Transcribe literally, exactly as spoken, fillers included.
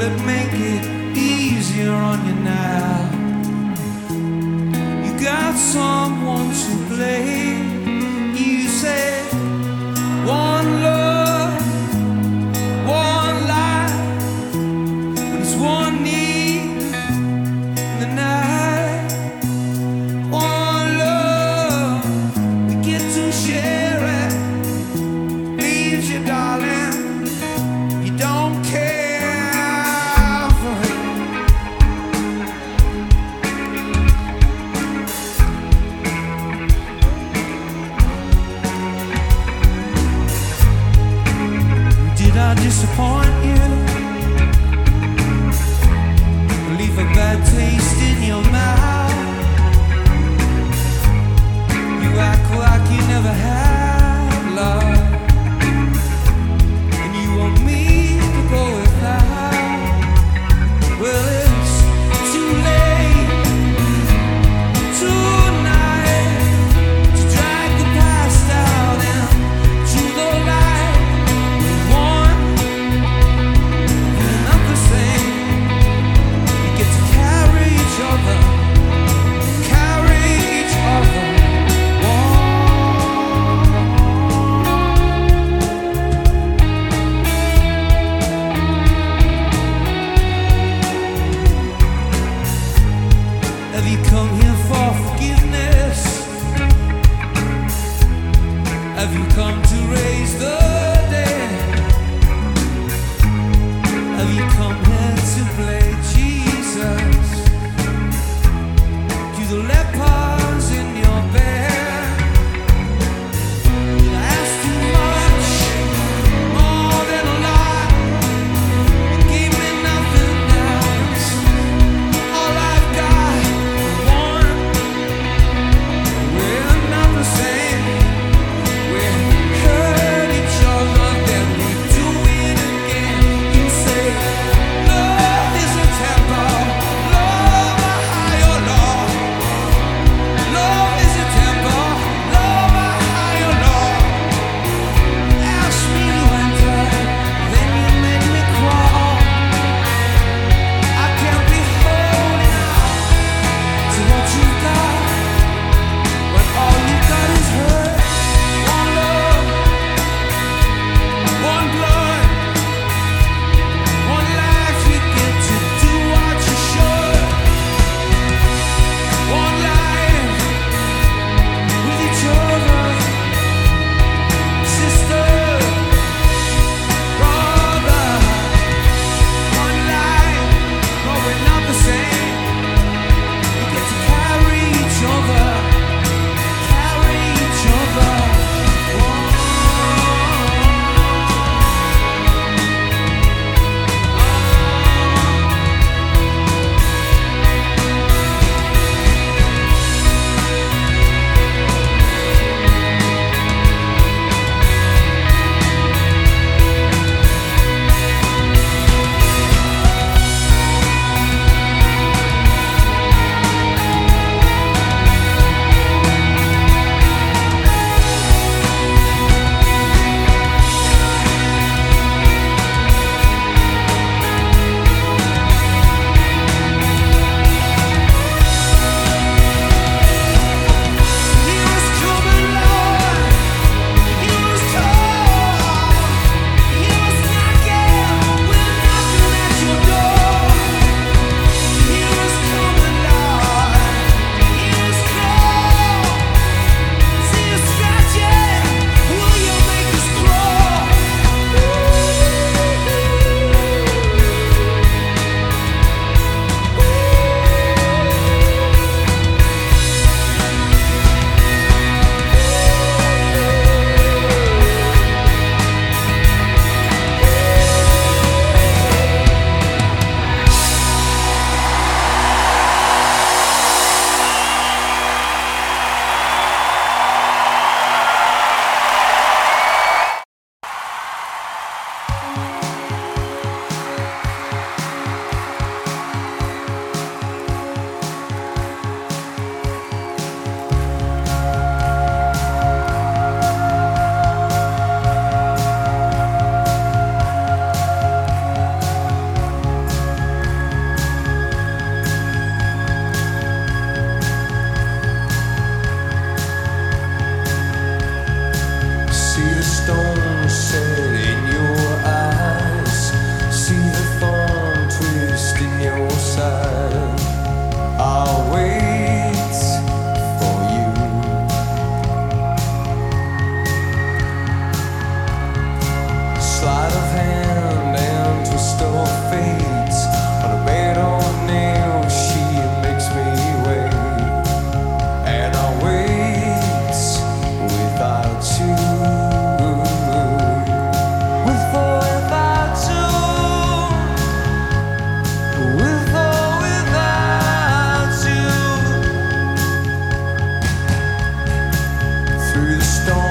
it make it easier on you now? You got someone to blame. You said one love, one life, but it's one need in the night. One love, we get to share it. Leaves you, darling, you don't care for him. Did I disappoint you? Leave a bad taste in your mouth? You act like you never had love, and you want me to go without. Well, it's too late tonight to drag the past out into the light. One, not the same. We get to carry each other, carry each other. Have you come here for forgiveness? Have you come to raise the dead? Have you come here to play Jesus? Do the lepers in your bed? Did I ask too much? More than a lot? You gave me nothing else. All I've got, one. We're not the same. We hurt each other, then we do it again. You say love is a tempo, love a higher law. storm.